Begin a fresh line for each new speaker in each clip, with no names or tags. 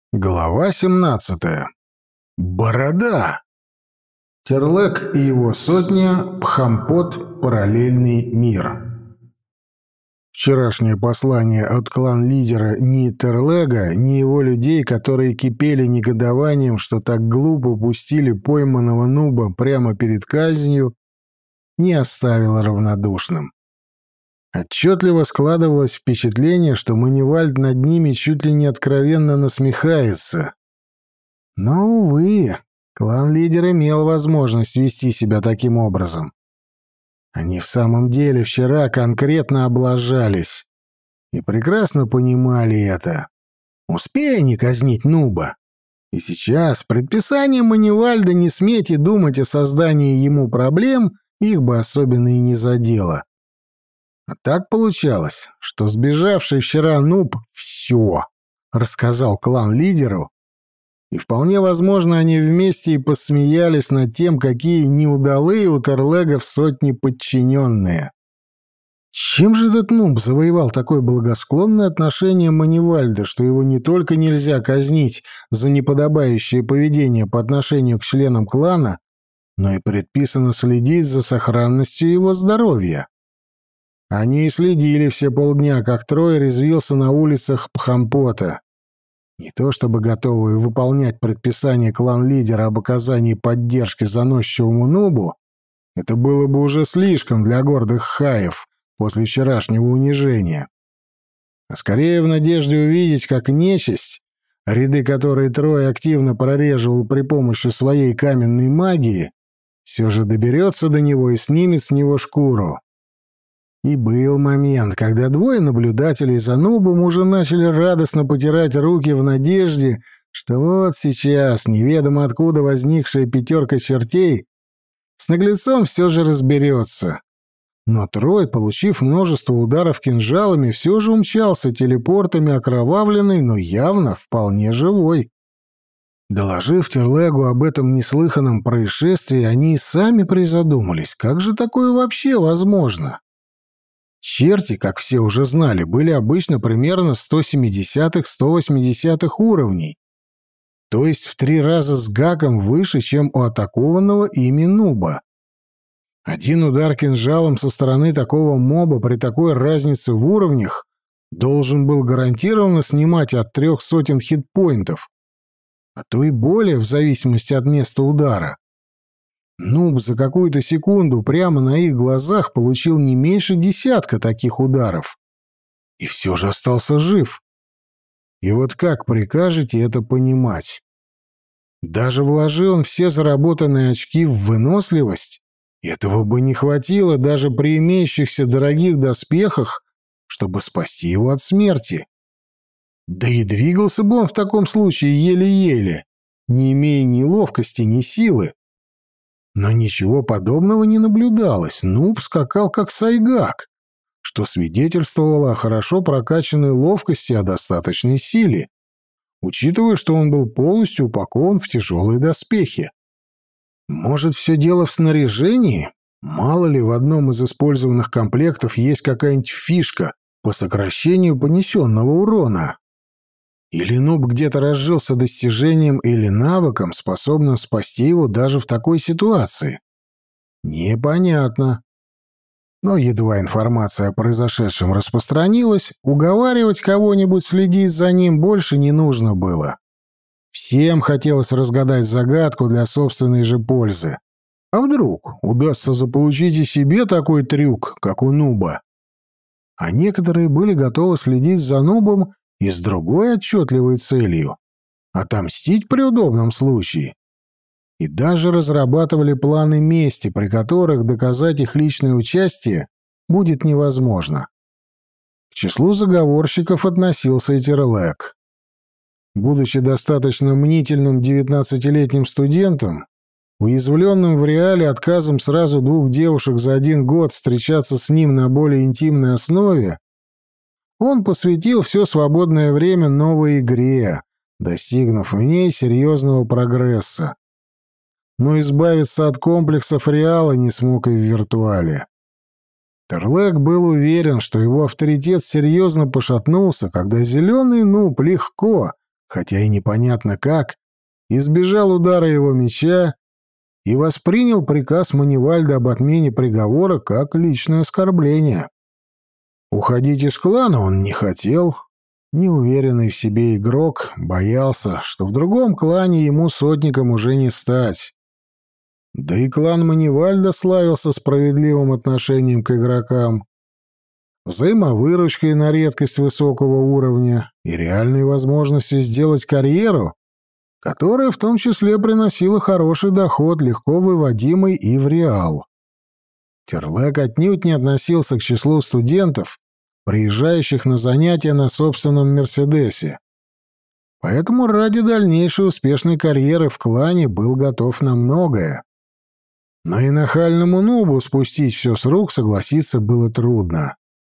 Глава 17. Борода. Терлек и его сотня. Пхампот. Параллельный мир. Вчерашнее послание от клан-лидера ни Терлега, ни его людей, которые кипели негодованием, что так глупо пустили пойманного нуба прямо перед казнью, не оставило равнодушным. Отчетливо складывалось впечатление, что Манивальд над ними чуть ли не откровенно насмехается. Но, увы, клан-лидер имел возможность вести себя таким образом. Они в самом деле вчера конкретно облажались и прекрасно понимали это. Успея не казнить нуба. И сейчас предписание Манивальда не сметь и думать о создании ему проблем их бы особенно и не задело. А так получалось, что сбежавший вчера нуб все рассказал клан-лидеру, и вполне возможно, они вместе и посмеялись над тем, какие неудалые у Терлега в сотне подчиненные. Чем же этот нуб завоевал такое благосклонное отношение Манивальда, что его не только нельзя казнить за неподобающее поведение по отношению к членам клана, но и предписано следить за сохранностью его здоровья? Они и следили все полдня, как Трой резвился на улицах Пхампота. Не то чтобы готовые выполнять предписание клан-лидера об оказании поддержки заносчивому нубу, это было бы уже слишком для гордых хаев после вчерашнего унижения. А скорее в надежде увидеть, как нечисть, ряды которой Трой активно прореживал при помощи своей каменной магии, все же доберется до него и снимет с него шкуру. И был момент, когда двое наблюдателей за нубом уже начали радостно потирать руки в надежде, что вот сейчас неведомо откуда возникшая пятерка чертей с наглецом все же разберется. Но Трой, получив множество ударов кинжалами, все же умчался телепортами окровавленный, но явно вполне живой. Доложив Терлегу об этом неслыханном происшествии, они и сами призадумались, как же такое вообще возможно? Черти, как все уже знали, были обычно примерно 170-180 уровней, то есть в 3 раза с гаком выше, чем у атакованного ими нуба. Один удар кинжалом со стороны такого моба при такой разнице в уровнях должен был гарантированно снимать от 300 хитпоинтов, а то и более в зависимости от места удара. Нуб за какую-то секунду прямо на их глазах получил не меньше 10 таких ударов. И все же остался жив. И вот как прикажете это понимать? Даже вложил он все заработанные очки в выносливость, этого бы не хватило даже при имеющихся дорогих доспехах, чтобы спасти его от смерти. Да и двигался бы он в таком случае еле-еле, не имея ни ловкости, ни силы. Но ничего подобного не наблюдалось. Нуб скакал как сайгак, что свидетельствовало о хорошо прокачанной ловкости и о достаточной силе, учитывая, что он был полностью упакован в тяжелые доспехи. Может, все дело в снаряжении? Мало ли, в одном из использованных комплектов есть какая-нибудь фишка по сокращению понесенного урона. Или нуб где-то разжился достижением или навыком, способным спасти его даже в такой ситуации? Непонятно. Но едва информация о произошедшем распространилась, уговаривать кого-нибудь следить за ним больше не нужно было. Всем хотелось разгадать загадку для собственной же пользы. А вдруг удастся заполучить и себе такой трюк, как у нуба? А некоторые были готовы следить за нубом и с другой отчетливой целью — отомстить при удобном случае. И даже разрабатывали планы мести, при которых доказать их личное участие будет невозможно. К числу заговорщиков относился и Терлег. Будучи достаточно мнительным 19-летним студентом, уязвленным в реале отказом сразу 2 девушек за 1 год встречаться с ним на более интимной основе, он посвятил все свободное время новой игре, достигнув в ней серьезного прогресса. Но избавиться от комплексов реала не смог и в виртуале. Терлег был уверен, что его авторитет серьезно пошатнулся, когда зеленый нуб легко, хотя и непонятно как, избежал удара его меча и воспринял приказ Манивальда об отмене приговора как личное оскорбление. Уходить из клана он не хотел. Неуверенный в себе игрок боялся, что в другом клане ему сотником уже не стать. Да и клан Манивальда славился справедливым отношением к игрокам, взаимовыручкой на редкость высокого уровня и реальной возможностью сделать карьеру, которая в том числе приносила хороший доход, легко выводимый и в реал. Терлек отнюдь не относился к числу студентов, приезжающих на занятия на собственном «Мерседесе». Поэтому ради дальнейшей успешной карьеры в клане был готов на многое. Но и нахальному нубу спустить все с рук согласиться было трудно.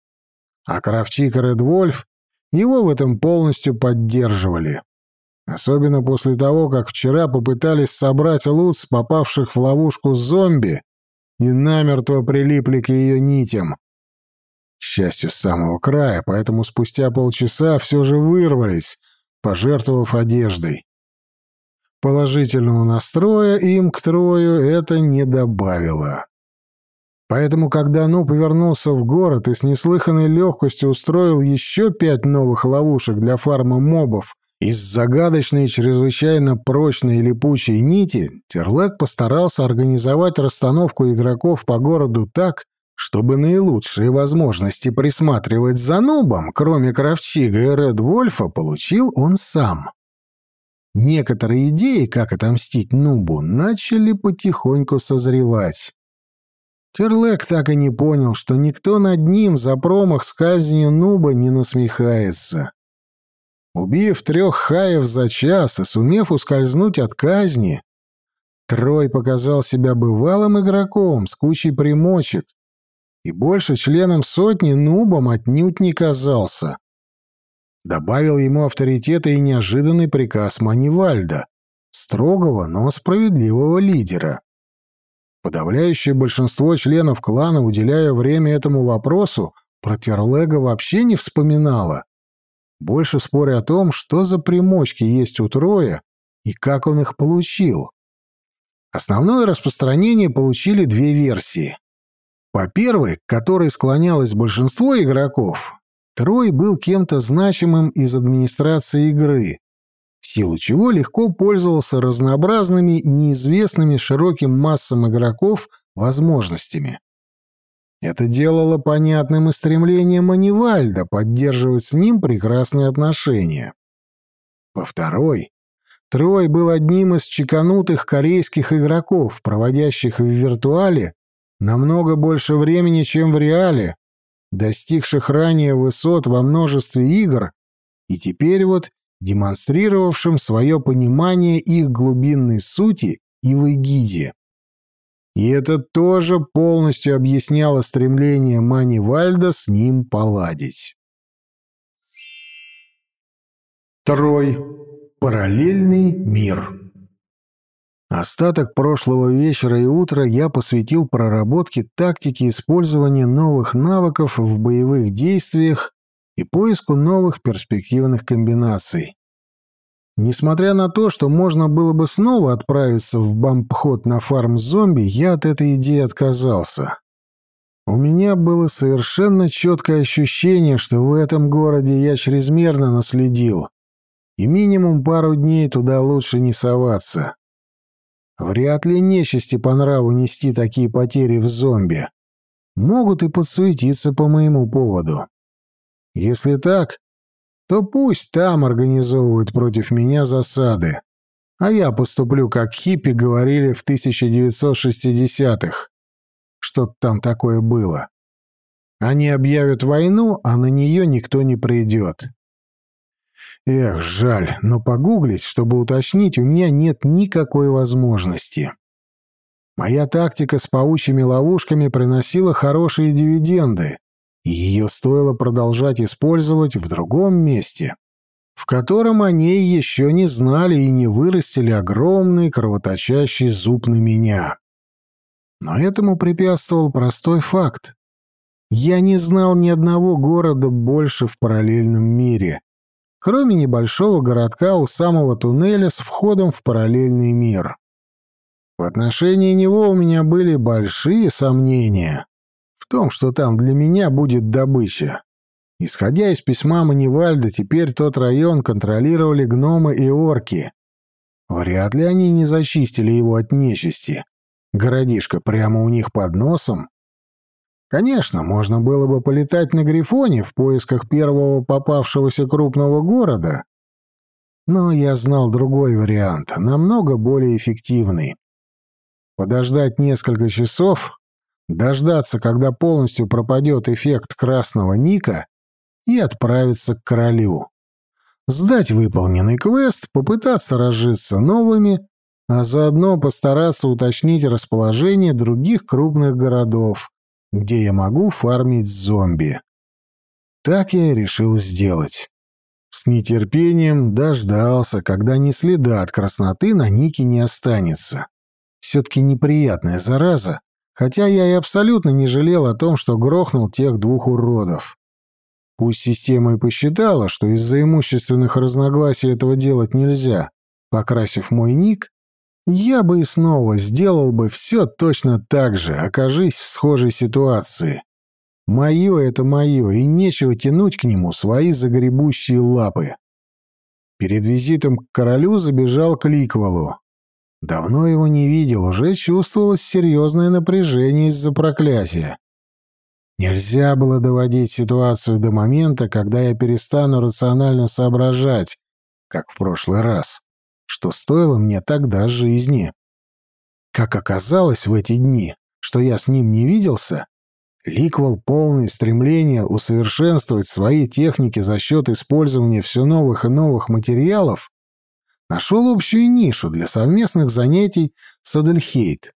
А Кравчик и Редвольф его в этом полностью поддерживали. Особенно после того, как вчера попытались собрать лут с попавших в ловушку зомби и намертво прилипли к ее нитям. К счастью, с самого края, поэтому спустя полчаса все же вырвались, пожертвовав одеждой. Положительного настроя им к Трою это не добавило. Поэтому, когда Нуб вернулся в город и с неслыханной легкостью устроил еще 5 новых ловушек для фарма мобов из загадочной и чрезвычайно прочной и липучей нити, Терлек постарался организовать расстановку игроков по городу так, чтобы наилучшие возможности присматривать за Нубом, кроме Кравчига и Редвольфа, получил он сам. Некоторые идеи, как отомстить Нубу, начали потихоньку созревать. Терлек так и не понял, что никто над ним за промах с казнью Нуба не насмехается. Убив 3 хаев за час и сумев ускользнуть от казни, Трой показал себя бывалым игроком с кучей примочек и больше членом сотни Нубом отнюдь не казался. Добавил ему авторитета и неожиданный приказ Манивальда, строгого, но справедливого лидера. Подавляющее большинство членов клана, уделяя время этому вопросу, про Терлега вообще не вспоминало, больше споря о том, что за примочки есть у Троя и как он их получил. Основное распространение получили 2 версии. По первой, к которой склонялось большинство игроков, Трой был кем-то значимым из администрации игры, в силу чего легко пользовался разнообразными, неизвестными широким массам игроков возможностями. Это делало понятным и стремление Манивальда поддерживать с ним прекрасные отношения. По второй, Трой был одним из чеканутых корейских игроков, проводящих в виртуале намного больше времени, чем в реале, достигших ранее высот во множестве игр и теперь вот демонстрировавшим свое понимание их глубинной сути и в эгиде. И это тоже полностью объясняло стремление Манивальда с ним поладить. Трой. Параллельный мир. Остаток прошлого вечера и утра я посвятил проработке тактики использования новых навыков в боевых действиях и поиску новых перспективных комбинаций. Несмотря на то, что можно было бы снова отправиться в бампход на фарм зомби, я от этой идеи отказался. У меня было совершенно четкое ощущение, что в этом городе я чрезмерно наследил, и минимум пару дней туда лучше не соваться. Вряд ли нечисти по нраву нести такие потери в зомби. Могут и подсуетиться по моему поводу. Если так, то пусть там организовывают против меня засады, а я поступлю, как хиппи говорили в 1960-х. Что-то там такое было. Они объявят войну, а на нее никто не придет. Эх, жаль, но погуглить, чтобы уточнить, у меня нет никакой возможности. Моя тактика с паучьими ловушками приносила хорошие дивиденды, и ее стоило продолжать использовать в другом месте, в котором они еще не знали и не вырастили огромный кровоточащий зуб на меня. Но этому препятствовал простой факт. Я не знал ни одного города больше в параллельном мире, кроме небольшого городка у самого туннеля с входом в параллельный мир. В отношении него у меня были большие сомнения в том, что там для меня будет добыча. Исходя из письма Манивальда, теперь тот район контролировали гномы и орки. Вряд ли они не зачистили его от нечисти. Городишко прямо у них под носом. Конечно, можно было бы полетать на Грифоне в поисках первого попавшегося крупного города, но я знал другой вариант, намного более эффективный. Подождать несколько часов, дождаться, когда полностью пропадет эффект красного ника, и отправиться к королю. Сдать выполненный квест, попытаться разжиться новыми, а заодно постараться уточнить расположение других крупных городов, где я могу фармить зомби. Так я и решил сделать. С нетерпением дождался, когда ни следа от красноты на нике не останется. Все-таки неприятная зараза, хотя я и абсолютно не жалел о том, что грохнул тех двух уродов. Пусть система и посчитала, что из-за имущественных разногласий этого делать нельзя, покрасив мой ник, я бы и снова сделал бы все точно так же, окажись в схожей ситуации. Мое — это мое, и нечего тянуть к нему свои загребущие лапы. Перед визитом к королю забежал к Ликвелу. Давно его не видел, уже чувствовалось серьезное напряжение из-за проклятия. Нельзя было доводить ситуацию до момента, когда я перестану рационально соображать, как в прошлый раз, что стоило мне тогда жизни. Как оказалось в эти дни, что я с ним не виделся, Ликвел, полный стремления усовершенствовать свои техники за счет использования все новых и новых материалов, нашел общую нишу для совместных занятий с Адельхейт.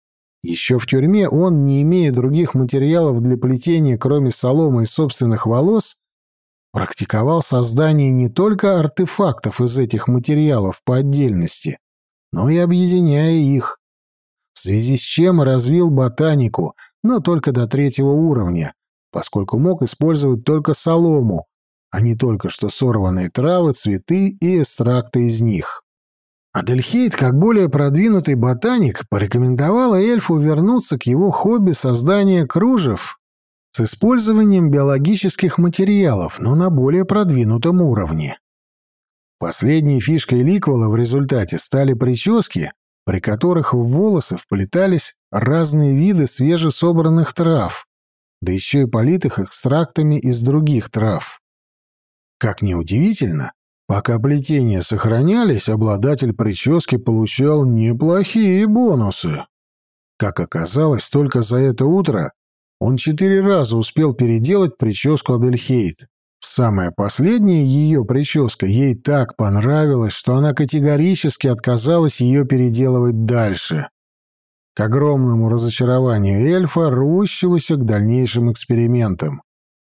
Еще в тюрьме он, не имея других материалов для плетения, кроме соломы и собственных волос, практиковал создание не только артефактов из этих материалов по отдельности, но и объединяя их, в связи с чем развил ботанику, но только до 3-го уровня, поскольку мог использовать только солому, а не только что сорванные травы, цветы и экстракты из них. Адельхейт, как более продвинутый ботаник, порекомендовала эльфу вернуться к его хобби создания кружев с использованием биологических материалов, но на более продвинутом уровне. Последней фишкой Ликвела в результате стали прически, при которых в волосы вплетались разные виды свежесобранных трав, да еще и политых экстрактами из других трав. Как ни удивительно, пока плетения сохранялись, обладатель прически получал неплохие бонусы. Как оказалось, только за это утро он 4 раза успел переделать прическу Адельхейт. Самая последняя ее прическа ей так понравилась, что она категорически отказалась ее переделывать дальше. К огромному разочарованию эльфа, рвущегося к дальнейшим экспериментам.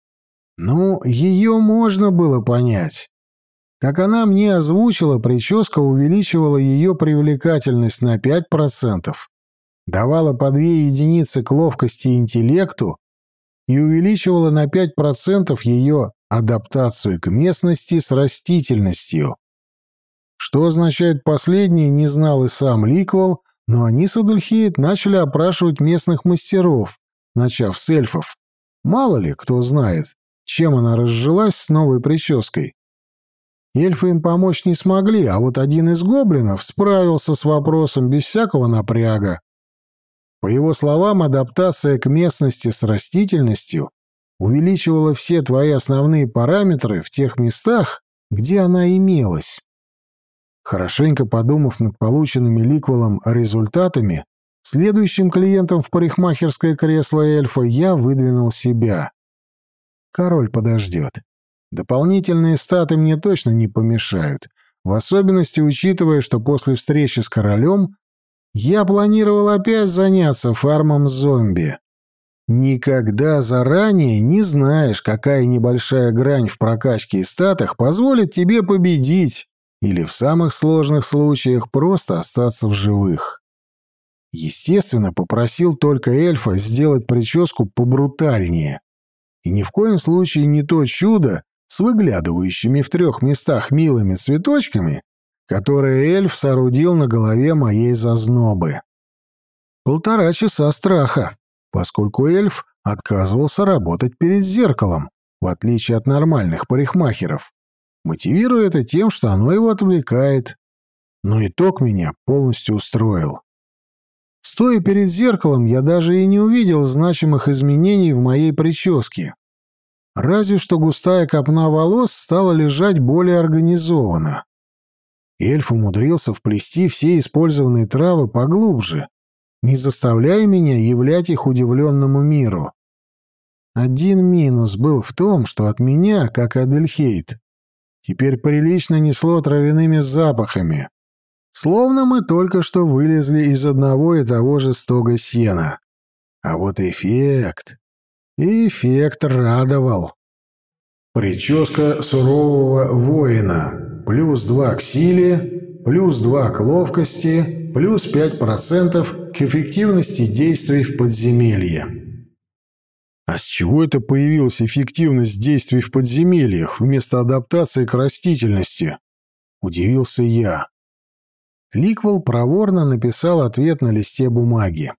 Ну, ее можно было понять. Как она мне озвучила, прическа увеличивала ее привлекательность на 5%, давала по 2 единицы к ловкости и интеллекту и увеличивала на 5% ее адаптацию к местности с растительностью. Что означает последнее, не знал и сам Ликвел, но они с Адельхейт начали опрашивать местных мастеров, начав с эльфов. Мало ли, кто знает, чем она разжилась с новой прической. Эльфы им помочь не смогли, а вот один из гоблинов справился с вопросом без всякого напряга. По его словам, адаптация к местности с растительностью увеличивала все твои основные параметры в тех местах, где она имелась. Хорошенько подумав над полученными Ликвелом результатами, следующим клиентом в парикмахерское кресло эльфа я выдвинул себя. Король подождет. Дополнительные статы мне точно не помешают, в особенности учитывая, что после встречи с королем я планировал опять заняться фармом зомби. Никогда заранее не знаешь, какая небольшая грань в прокачке и статах позволит тебе победить или в самых сложных случаях просто остаться в живых. Естественно, попросил только эльфа сделать прическу побрутальнее. И ни в коем случае не то чудо с выглядывающими в 3 местах милыми цветочками, которые эльф соорудил на голове моей зазнобы. 1,5 часа страха, поскольку эльф отказывался работать перед зеркалом, в отличие от нормальных парикмахеров, мотивируя это тем, что оно его отвлекает. Но итог меня полностью устроил. Стоя перед зеркалом, я даже и не увидел значимых изменений в моей прическе. Разве что густая копна волос стала лежать более организованно. Эльф умудрился вплести все использованные травы поглубже, не заставляя меня являть их удивленному миру. Один минус был в том, что от меня, как и Адельхейд, теперь прилично несло травяными запахами, словно мы только что вылезли из одного и того же стога сена. А вот эффект радовал. Прическа сурового воина. +2 к силе, +2 к ловкости, +5% к эффективности действий в подземелье. А с чего это появилась эффективность действий в подземельях вместо адаптации к растительности? Удивился я. Ликвел проворно написал ответ на листе бумаги.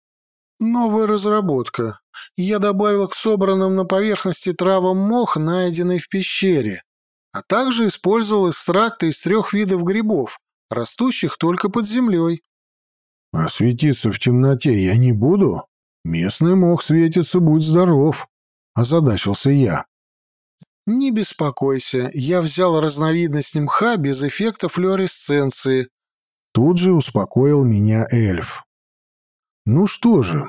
«Новая разработка. Я добавил к собранным на поверхности травам мох, найденный в пещере, а также использовал экстракты из 3 видов грибов, растущих только под землей». «А светиться в темноте я не буду? Местный мох светится, будь здоров», — озадачился я. «Не беспокойся, я взял разновидность мха без эффекта флуоресценции», — тут же успокоил меня эльф. «Ну что же,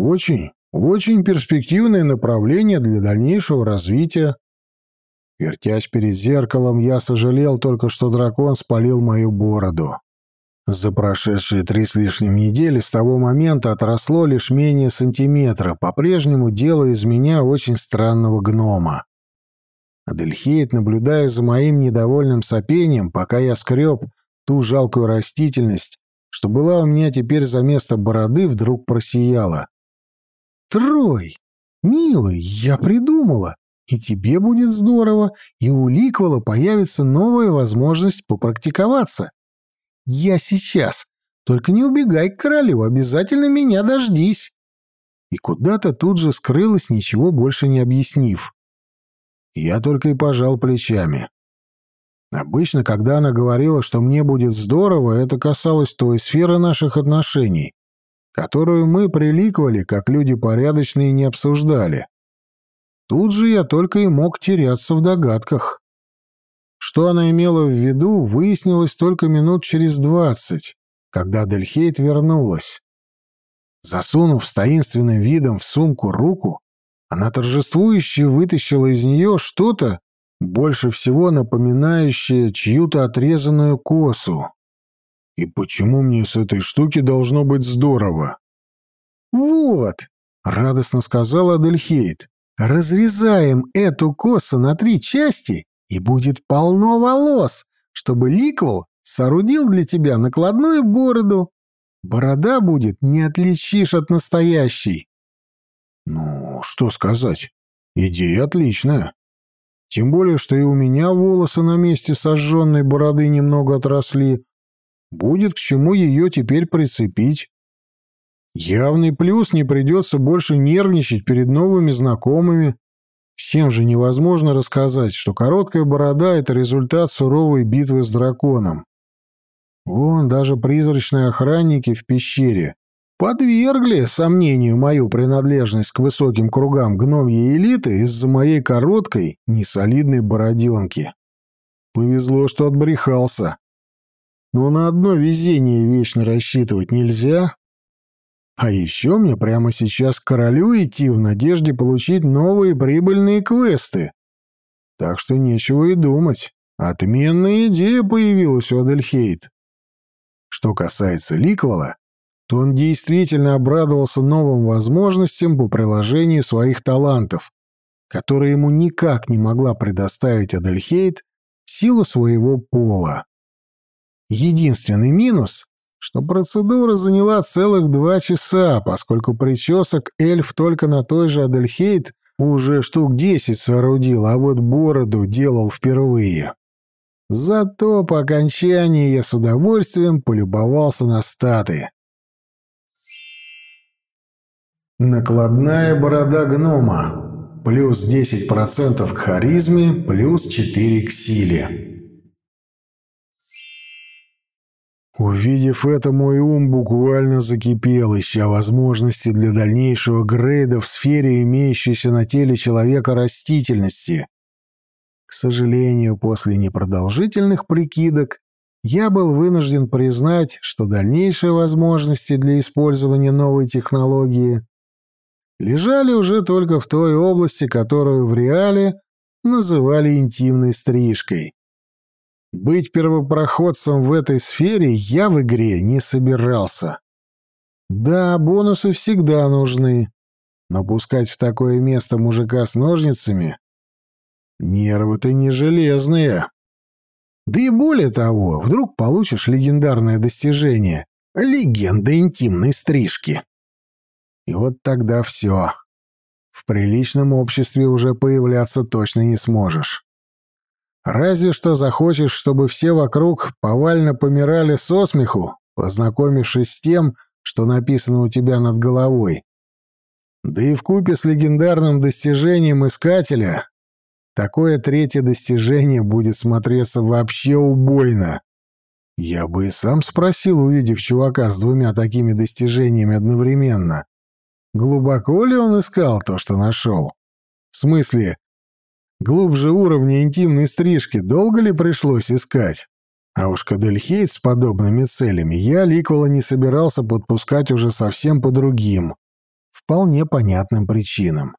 очень перспективное направление для дальнейшего развития». Вертясь перед зеркалом, я сожалел только, что дракон спалил мою бороду. За прошедшие 3 с лишним недели с того момента отросло лишь менее сантиметра, по-прежнему делая из меня очень странного гнома. Адельхейд, наблюдая за моим недовольным сопением, пока я скреб ту жалкую растительность, что была у меня теперь за место бороды, вдруг просияла. «Трой, милый, я придумала, и тебе будет здорово, и у Ликвела появится новая возможность попрактиковаться. Я сейчас, только не убегай к королю, обязательно меня дождись». И куда-то тут же скрылась, ничего больше не объяснив. Я только и пожал плечами. Обычно, когда она говорила, что мне будет здорово, это касалось той сферы наших отношений, которую мы приликвали, как люди порядочные, не обсуждали. Тут же я только и мог теряться в догадках. Что она имела в виду, выяснилось только минут через 20, когда Адельхейд вернулась. Засунув с таинственным видом в сумку руку, она торжествующе вытащила из нее что-то, больше всего напоминающее чью-то отрезанную косу. И почему мне с этой штуки должно быть здорово? «Вот», — радостно сказала Адельхейд, — «разрезаем эту косу на 3 части, и будет полно волос, чтобы Ликвел соорудил для тебя накладную бороду. Борода будет, не отличишь от настоящей». Ну, что сказать, идея отличная. Тем более, что и у меня волосы на месте сожженной бороды немного отросли. Будет к чему ее теперь прицепить. Явный плюс, не придется больше нервничать перед новыми знакомыми. Всем же невозможно рассказать, что короткая борода — это результат суровой битвы с драконом. Вон даже призрачные охранники в пещере подвергли сомнению мою принадлежность к высоким кругам гномьей элиты из-за моей короткой, несолидной бороденки. Повезло, что отбрехался. Но на одно везение вечно рассчитывать нельзя. А еще мне прямо сейчас к королю идти в надежде получить новые прибыльные квесты. Так что нечего и думать. Отменная идея появилась у Адельхейд. Что касается Ликвела, то он действительно обрадовался новым возможностям по приложению своих талантов, которые ему никак не могла предоставить Адельхейд в силу своего пола. Единственный минус, что процедура заняла целых 2 часа, поскольку причесок эльф только на той же Адельхейд Уже штук 10 соорудил, а вот бороду делал впервые. Зато по окончании я с удовольствием полюбовался на статы. Накладная борода гнома. Плюс 10% к харизме, плюс 4 к силе. Увидев это, мой ум буквально закипел, ища возможности для дальнейшего грейда в сфере имеющейся на теле человека растительности. К сожалению, после непродолжительных прикидок я был вынужден признать, что дальнейшие возможности для использования новой технологии лежали уже только в той области, которую в реале называли интимной стрижкой. Быть первопроходцем в этой сфере я в игре не собирался. Да, бонусы всегда нужны, но пускать в такое место мужика с ножницами — нервы-то не железные. Да и более того, вдруг получишь легендарное достижение — легенда интимной стрижки. И вот тогда все. В приличном обществе уже появляться точно не сможешь. Разве что захочешь, чтобы все вокруг повально помирали со смеху, познакомившись с тем, что написано у тебя над головой. Да и вкупе с легендарным достижением Искателя такое третье достижение будет смотреться вообще убойно. Я бы и сам спросил, увидев чувака с двумя такими достижениями одновременно, глубоко ли он искал то, что нашел? В смысле, глубже уровня интимной стрижки долго ли пришлось искать? А уж Кадельхейт с подобными целями я Ликвела не собирался подпускать уже совсем по другим, вполне понятным причинам.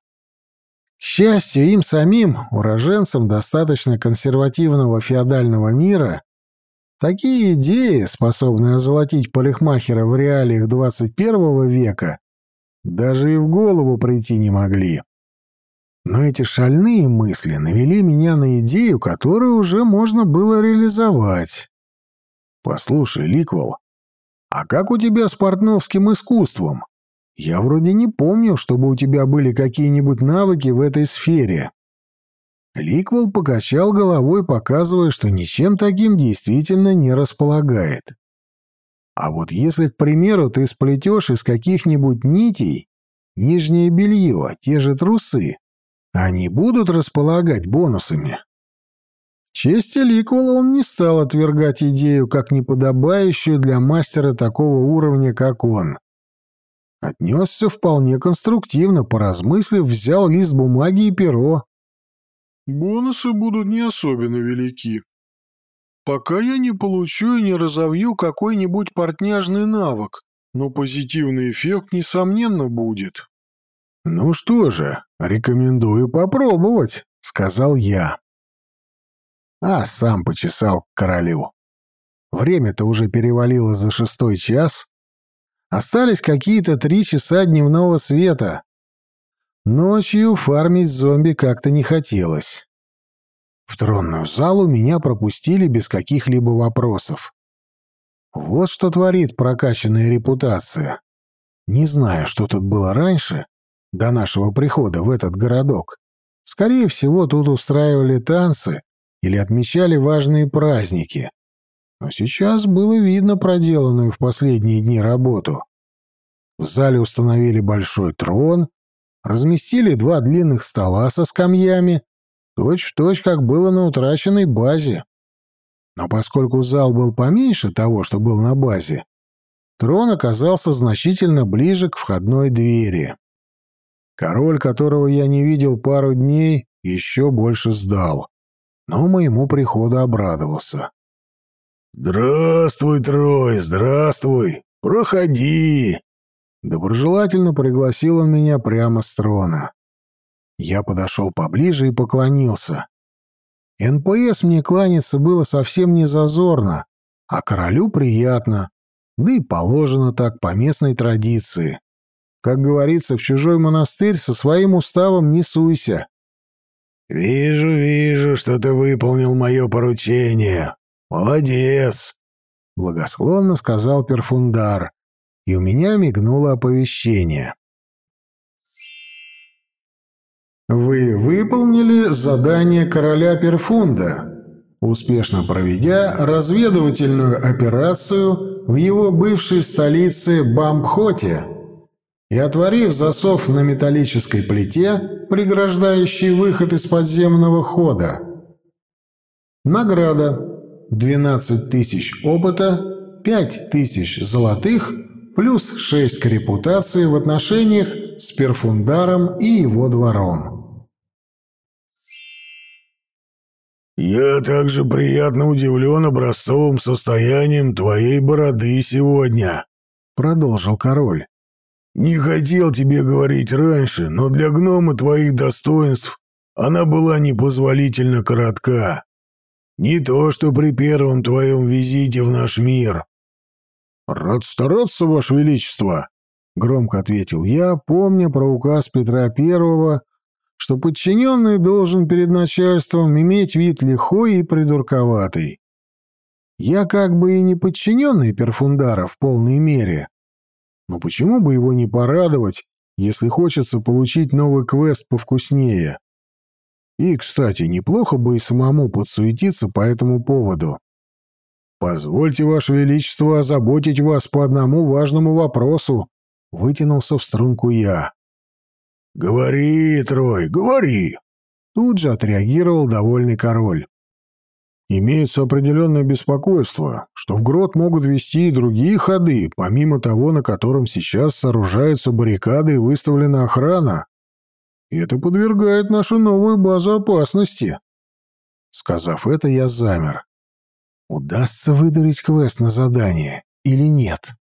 К счастью, им самим, уроженцам достаточно консервативного феодального мира, такие идеи, способные озолотить парикмахера в реалиях 21 века, даже и в голову прийти не могли. Но эти шальные мысли навели меня на идею, которую уже можно было реализовать. «Послушай, Ликвел, а как у тебя с портновским искусством? Я вроде не помню, чтобы у тебя были какие-нибудь навыки в этой сфере». Ликвел покачал головой, показывая, что ничем таким действительно не располагает. «А вот если, к примеру, ты сплетешь из каких-нибудь нитей нижнее белье, те же трусы, они будут располагать бонусами?» В чести Ликвела он не стал отвергать идею как неподобающую для мастера такого уровня, как он. Отнесся вполне конструктивно, поразмыслив, взял лист бумаги и перо.
«Бонусы будут не особенно велики. Пока я не получу и не разовью какой-нибудь портняжный навык, но позитивный эффект, несомненно, будет».
«Ну что же, рекомендую попробовать», — сказал я. А сам почесал к королю. Время-то уже перевалило за 6 час. Остались какие-то 3 часа дневного света. Ночью фармить зомби как-то не хотелось. В тронную залу меня пропустили без каких-либо вопросов. Вот что творит прокачанная репутация. Не знаю, что тут было раньше, до нашего прихода в этот городок. Скорее всего, тут устраивали танцы или отмечали важные праздники. Но сейчас было видно проделанную в последние дни работу. В зале установили большой трон, разместили 2 длинных стола со скамьями, точь-в-точь, как было на утраченной базе. Но поскольку зал был поменьше того, что был на базе, трон оказался значительно ближе к входной двери. Король, которого я не видел пару дней, еще больше сдал, но моему приходу обрадовался. «Здравствуй, Трой, здравствуй! Проходи!» Доброжелательно пригласил он меня прямо с трона. Я подошел поближе и поклонился. НПС мне кланяться было совсем не зазорно, а королю приятно, да и положено так по местной традиции. Как говорится, в чужой монастырь со своим уставом не суйся. «Вижу, что ты выполнил мое поручение. Молодец!» — благосклонно сказал Перфундар, и у меня мигнуло оповещение. Вы выполнили задание короля Перфунда, успешно проведя разведывательную операцию в его бывшей столице Бамбхоте и отворив засов на металлической плите, преграждающей выход из подземного хода. Награда: 12 тысяч опыта, 5 тысяч золотых, плюс 6 к репутации в отношениях с Перфундаром и его двором.
«Я также приятно удивлен образцовым состоянием твоей бороды сегодня», — продолжил король. «Не хотел тебе говорить раньше, но для гнома твоих достоинств она была непозволительно коротка. Не то, что при первом твоем визите в наш мир».
«Рад стараться, Ваше Величество», — громко ответил я, помня про указ Петра I, что подчиненный должен перед начальством иметь вид лихой и придурковатый. Я как бы и не подчиненный Перфундара в полной мере, но почему бы его не порадовать, если хочется получить новый квест повкуснее? И, кстати, неплохо бы и самому подсуетиться по этому поводу. «Позвольте, Ваше Величество, озаботить вас по одному важному вопросу», — вытянулся в струнку я.
«Говори, Трой, говори!»
Тут же отреагировал довольный король. «Имеется определенное беспокойство, что в грот могут вести и другие ходы, помимо того, на котором сейчас сооружаются баррикады и выставлена охрана. И это подвергает нашу новую базу опасности». Сказав это, я замер. Удастся выдавить квест на задание или нет?